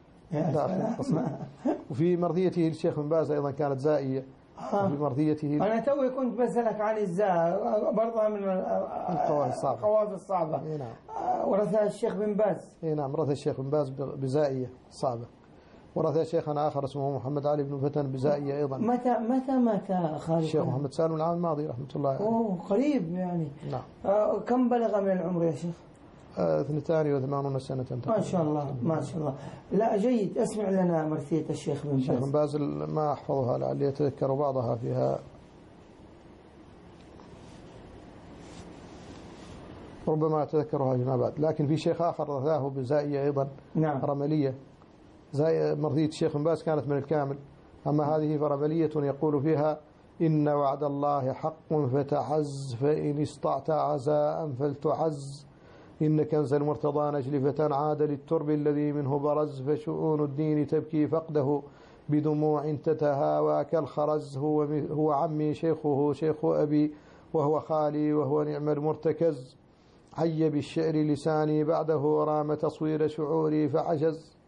وفي مرضيته الشيخ بن باز أيضا كانت زائية. في مرضيته أنا توي كنت بسألك عن الزاء، برضها من القواعد الصعبة. نعم. ورثها الشيخ بن باز. نعم، ورث الشيخ بن باز بزائية صعبة. ورث شيخنا آخر اسمه محمد علي بن فتن بزائية أيضا. متى خالد؟ الشيخ محمد سالم العام الماضي رحمة الله عليه. أوه قريب يعني. نعم. كم بلغ من العمر يا شيخ؟ 82 سنة. ما شاء الله ما شاء الله. لا جيد، أسمع لنا مرثية الشيخ بن باز. الشيخ بن باز ما أحفظها لعلي يتذكر بعضها فيها، ربما أتذكرها فيما بعد. لكن في شيخ آخر رثاه بزائية أيضا. نعم. رملية. زي مرضية الشيخ بن باز كانت من الكامل، أما هذه فرملية يقول فيها: إن وعد الله حق فتعز، فإن استطعت عزاء فلتعز، إن كنز المرتضى نجلفة عاد للترب الذي منه برز، فشؤون الدين تبكي فقده بدموع تتهاوى كالخرز، هو عمي شيخه شيخ أبي، وهو خالي وهو نعم المرتكز، عي بالشعر لساني بعده رام تصوير شعوري فعجز.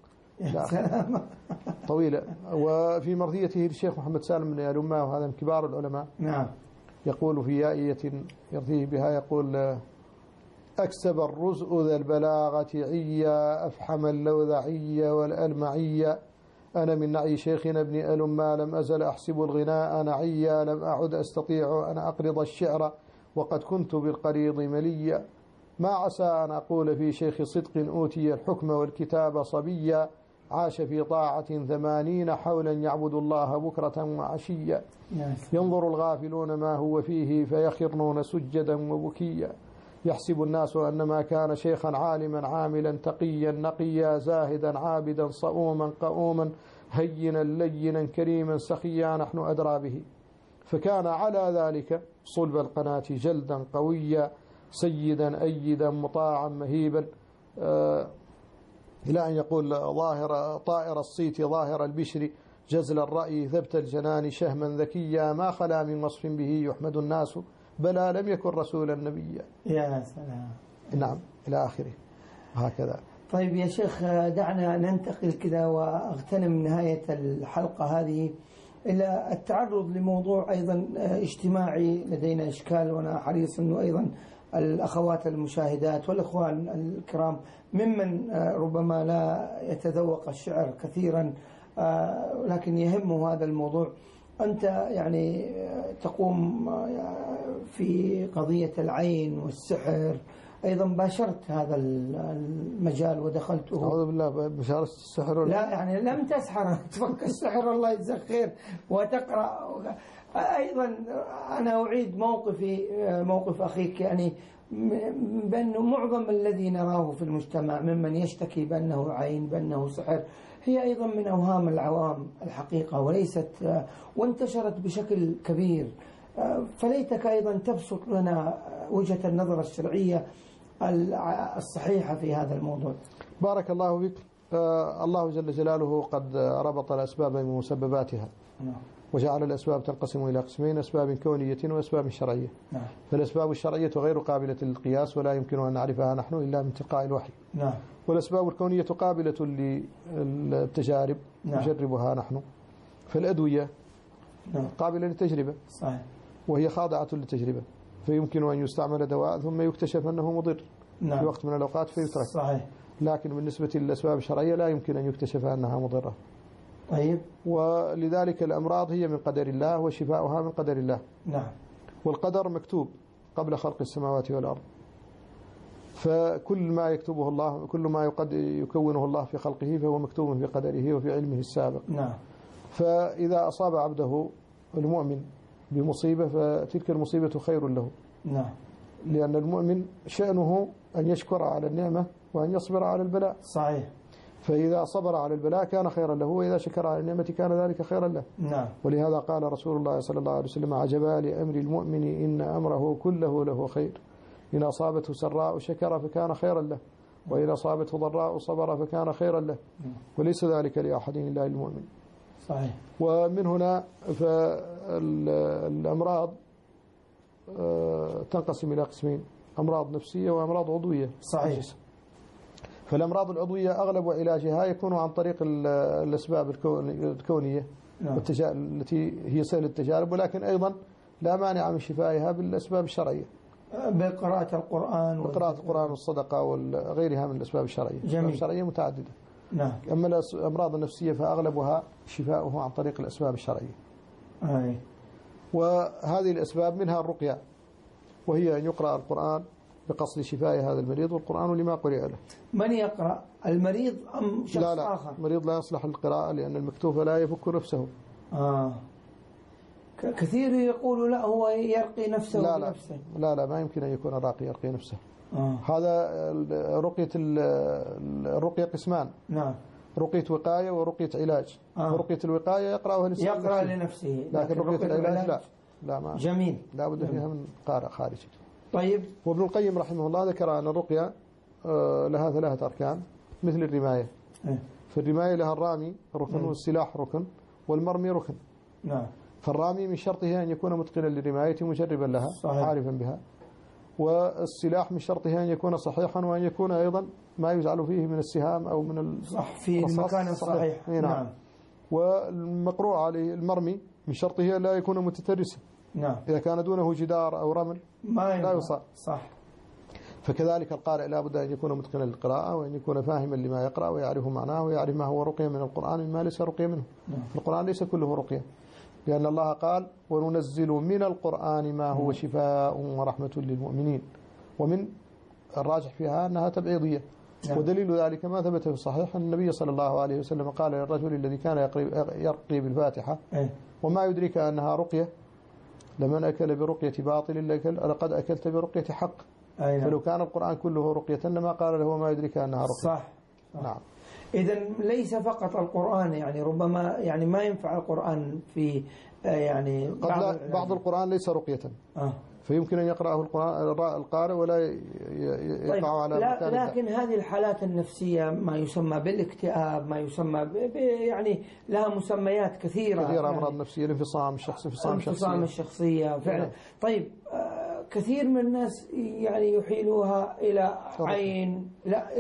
طويلة. وفي مرضيته الشيخ محمد سالم بن الأمة، وهذا من كبار العلماء. نعم. يقول في يائية يرثيه بها، يقول: أكسب الرزء ذا البلاغة عيا، أفحم اللوذعية والألمعية، أنا من نعي شيخنا ابن ألما لم أزل أحسب الغناء نعيا، لم أعد أستطيع أن أقرض الشعر وقد كنت بالقريض مليا، ما عسى أن أقول في شيخ صدق أوتي الحكم والكتاب صبيا، عاش في طاعة 80 حولا يعبد الله بكرة وعشيا، ينظر الغافلون ما هو فيه فيخرون سجدا وبكيا، يحسب الناس أنما كان شيخا عالما عاملا تقيا نقيا، زاهدا عابدا صؤوما قؤوما، هينا لينا كريما سخيا، نحن أدرى به، فكان على ذلك صلب القناة جلدا قويا، سيدا أيدا مطاعا مهيبا، إلى أن يقول: ظاهر طائر الصيت ظاهر البشر، جزل الرأي ثبت الجنان شهما ذكيا، ما خلا من وصف به يحمد الناس، بلى لم يكن رسولا نبيا. يا سلام. نعم، إلى آخره. هكذا. طيب يا شيخ، دعنا ننتقل كذا وأغتنم نهاية الحلقة هذه إلى التعرض لموضوع أيضا اجتماعي لدينا إشكال، وأنا حريص أنه أيضا الأخوات المشاهدات والأخوان الكرام ممن ربما لا يتذوق الشعر كثيرا لكن يهمه هذا الموضوع. أنت يعني تقوم في قضية العين والسحر، أيضا باشرت هذا المجال ودخلته. أعوذ بالله، بشارة السحر لا يعني لم تسحر، تفك السحر الله يجزاك خير وتقرأ. أيضا أنا أعيد موقف أخيك، يعني بأنه معظم الذي نراه في المجتمع ممن يشتكي بأنه عين بأنه سحر هي أيضا من أوهام العوام الحقيقة، وليست وانتشرت بشكل كبير. فليتك أيضا تبسط لنا وجهة النظر الشرعية الصحيحة في هذا الموضوع. بارك الله بك. الله جل جلاله قد ربط الأسباب بمسبباتها، وجعل الأسباب تنقسم إلى قسمين: أسباب كونية وأسباب شرعية. فالأسباب الشرعية غير قابلة للقياس ولا يمكن أن نعرفها نحن إلا من تلقاء الوحي. والأسباب الكونية قابلة للتجارب نجربها نحن. فالأدوية قابلة للتجربة، وهي خاضعة للتجربة، فيمكن أن يستعمل دواء ثم يكتشف أنه مضر في وقت من الأوقات فيترك. لكن بالنسبة للأسباب الشرعية لا يمكن أن يكتشف أنها مضرة. طيب. ولذلك الأمراض هي من قدر الله وشفاؤها من قدر الله. والقدر مكتوب قبل خلق السماوات والأرض، فكل ما يكتبه الله، كل ما يكونه الله في خلقه فهو مكتوب في قدره وفي علمه السابق. فإذا أصاب عبده المؤمن بمصيبة فتلك المصيبة خير له. لأن المؤمن شأنه أن يشكر على النعمة وأن يصبر على البلاء. فإذا صبر على البلاء كان خيرا له، وإذا شكر على النعمة كان ذلك خيرا له. ولهذا قال رسول الله صلى الله عليه وسلم: عجبا لأمر المؤمن إن أمره كله له خير، إن أصابته سراء شكر فكان خيرا له، وإن أصابته ضراء صبر فكان خيرا له، وليس ذلك لأحد إلا للمؤمن. ومن هنا فالأمراض تنقسم إلى قسمين: أمراض نفسية وأمراض عضوية. فالأمراض العضوية أغلب علاجها يكون عن طريق الأسباب الكونية التي هي سهل التجارب، ولكن أيضا لا مانع من شفائها بالأسباب الشرعية، بقراءة القرآن والصدقة وغيرها من الأسباب الشرعية. الأسباب الشرعية متعددة. أما الأمراض النفسية فأغلبها شفاؤه عن طريق الأسباب الشرعية. وهذه الأسباب منها الرقية، وهي أن يقرأ القرآن بقصد شفاء هذا المريض، والقرآن لما قرئ له. من يقرأ؟ المريض أم شخص آخر؟ المريض لا يصلح للقراءة لأن المكتوف لا يفك نفسه. كثير يقول لا هو يرقي نفسه بنفسه. لا ما يمكن أن يكون راقي يرقي نفسه. هذا الرقية قسمان: رقية وقاية ورقية علاج. رقية الوقاية يقرأها لنفسه، لكن رقية العلاج لا ما جميل، لا بد فيها من قارئ خارجي. طيب. وابن القيم رحمه الله ذكر أن الرقية لها 3 أركان مثل الرماية. فالرماية لها الرامي ركن، والسلاح ركن، والمرمي ركن. فالرامي من شرطه أن يكون متقنا للرماية مجربا لها عارفا بها، والسلاح من شرطه أن يكون صحيحا، وأن يكون أيضا ما يجعل فيه من السهام أو من في المكان الصحيح. نعم. والمقروء عليه المرمي من شرطه لا يكون متترسا. إذا كان دونه جدار أو رمل لا يصاب. فكذلك القارئ لا بد أن يكون متقنا للقراءة، وأن يكون فاهما لما يقرأ ويعرف معناه ويعرف ما هو رقية من القرآن مما ليس رقية منه. القرآن ليس كله رقية، لأن الله قال: وننزل من القرآن ما هو شفاء ورحمة للمؤمنين. ومن الراجح فيها أنها تبعيضية. ودليل ذلك ما ثبت في الصحيح أن النبي صلى الله عليه وسلم قال للرجل الذي كان يرقي بالفاتحة: وما يدرك أنها رقية؟ لمن أكل برقية باطل لقد أكلت برقية حق. فلو كان القرآن كله رقية لما قال له وما يدرك أنها رقية. نعم. إذن ليس فقط القرآن، يعني ربما يعني ما ينفع القرآن في يعني بعض القرآن ليس رقية. فيمكن أن يقرأه القارئ ولا يقع على مكان. لكن هذه الحالات النفسية ما يسمى بالاكتئاب، ما يسمى يعني لها مسميات كثيرة. أمراض نفسية، الانفصام الشخصي، انفصام الشخصية فعلا. طيب، كثير من الناس يعني يحيلوها إلى عين، لا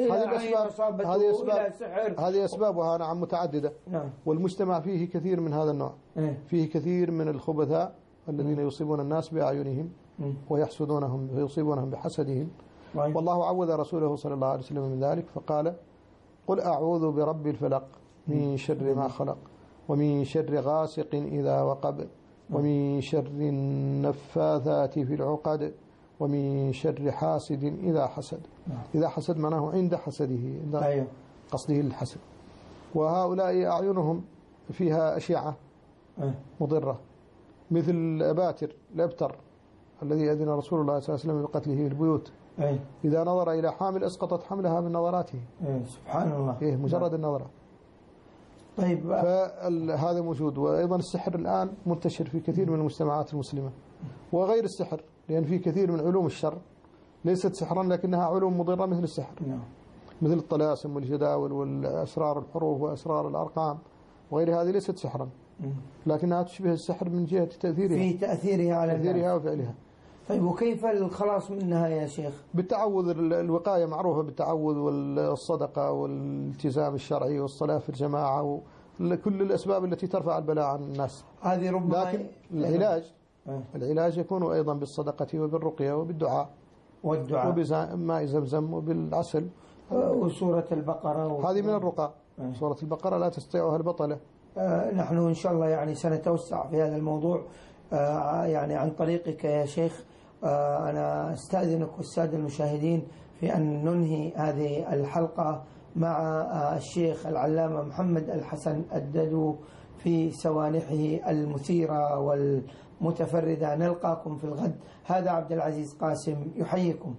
هذه أسبابها نعم متعددة. والمجتمع فيه كثير من هذا النوع. فيه كثير من الخبثاء الذين يصيبون الناس بأعينهم ويحسدونهم ويصيبونهم بحسدهم. والله عوذ رسوله صلى الله عليه وسلم من ذلك فقال: قل أعوذ برب الفلق من شر ما خلق، ومن شر غاسق إذا وقب، ومن شر النفاثات في العقد، ومن شر حاسد إذا حسد. إذا حسد معناه عند حسده، عند قصده للحسد. وهؤلاء أعينهم فيها أشعة مضرة، مثل الأباتر، الأبتر الذي أذن رسول الله صلى الله عليه وسلم بقتله في البيوت إذا نظر إلى حامل أسقطت حملها من نظراته. سبحان الله. مجرد النظرة. طيب، فهذا موجود. وأيضا السحر الآن منتشر في كثير من المجتمعات المسلمة، وغير السحر، لأن في كثير من علوم الشر ليست سحرا لكنها علوم مضرة مثل السحر، مثل الطلاسم والجداول والأسرار الحروف وأسرار الأرقام وغير هذه ليست سحرا، لكنها تشبه السحر من جهة تأثيرها، في تأثيرها على تأثيرها وفعلها. طيب، وكيف الخلاص منها يا شيخ؟ بالتعوذ. الوقاية معروفة بالتعوذ والصدقة والالتزام الشرعي والصلاة في الجماعة وكل الأسباب التي ترفع البلاء عن الناس. هذه ربما. لكن العلاج يكون أيضا بالصدقة وبالرقية وبالدعاء وبماء زمزم وبالعسل وسورة البقرة هذه من الرقى. سورة البقرة لا تستطيعها البطلة. نحن إن شاء الله يعني سنتوسع في هذا الموضوع يعني عن طريقك يا شيخ. أنا أستأذنك والسادة المشاهدين في أن ننهي هذه الحلقة مع الشيخ العلامة محمد الحسن الددو في سوانحه المثيرة والمتفردة. نلقاكم في الغد. هذا عبد العزيز قاسم يحييكم.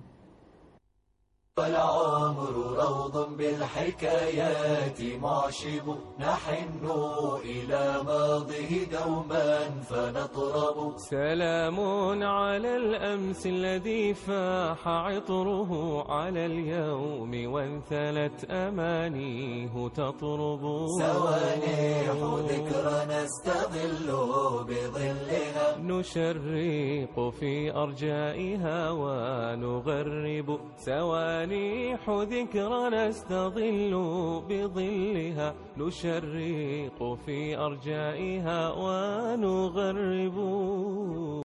فالعمر روض بالحكايات معشب، نحن إلى ماضيه دوما فنطرب. سلام على الأمس الذي فاح عطره، على اليوم وانثلت أمانيه تطرب. سوانح ذكرى نستظل بظلها، نشرق في أرجائها ونغرب. سوانح ذكرى نستظل بظلها، نشرق في أرجائها ونغرب.